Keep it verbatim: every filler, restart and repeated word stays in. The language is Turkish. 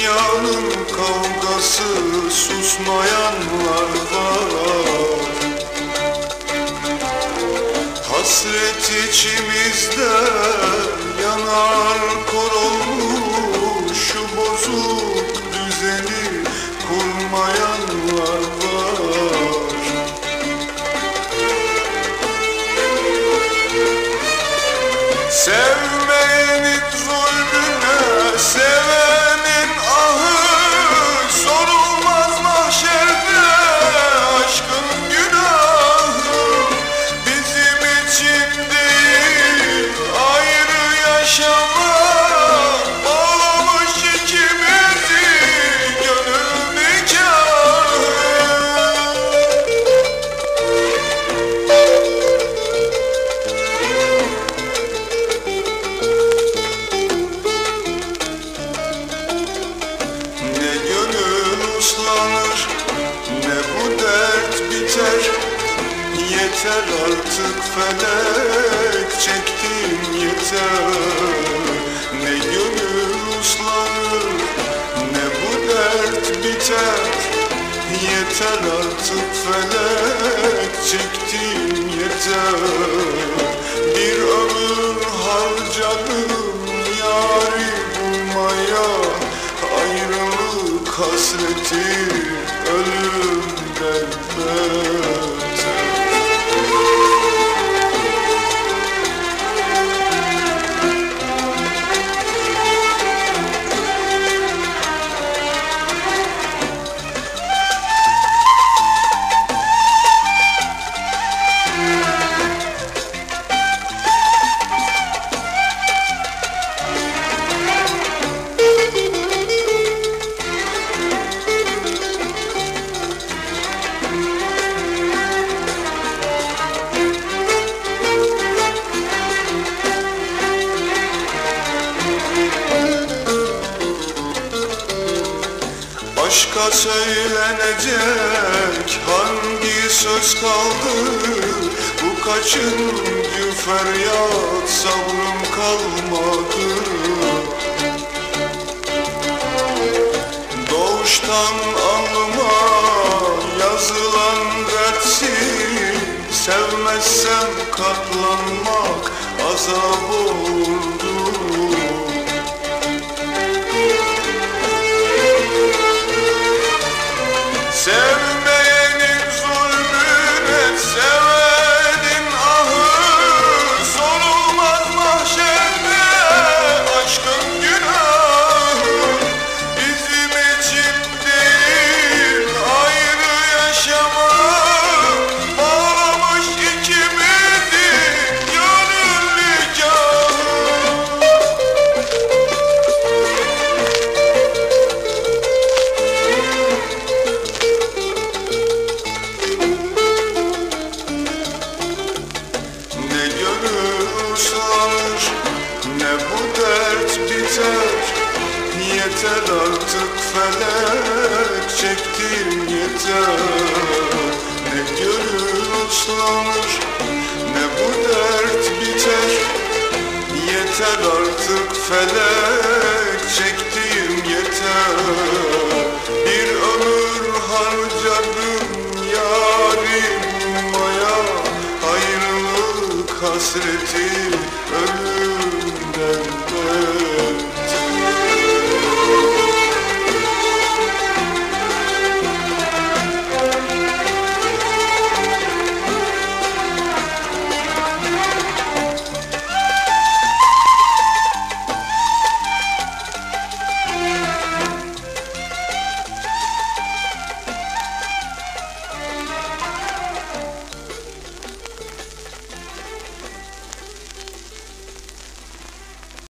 Dünyanın kavgası, susmayanlar var. Hasret içimizde yanar, kor olmuş şu bozuk düzeni kurmayanlar var. Sevmeyenin zulmüne, sevenin ahı, sorulmaz mahşerde aşkın günahı. Bizim için değil ayrı yaşamak, bağlamış ikimizi gönül nikahı. Ne gönül uslanır, ne bu dert biter. Yeter artık felek, çektim yeter. Ne gönül uslanır, ne bu dert biter. Yeter artık felek, çektim yeter. Bir ömür harcadım yâri bulmaya, ayrılık hasreti ölümden beter. Aşka söylenecek hangi söz kaldı? Bu kaçıncı feryat, sabrım kalmadı. Doğuştan alnıma yazılan dertsin, sevmezsem katlanmak azap olurdu. Sevmeyenin zulmüne, sevenin ahı, sorulmaz mahşerde aşkın günahı. Bizim için değil ayrı yaşamak, bağlamış ikimizi gönül nikahı. Ne gönül uslanır, ne bu dert biter. Yeter artık felek, çektim yeter. Ne gönül uslanır, ne bu dert biter. Yeter artık felek, çektim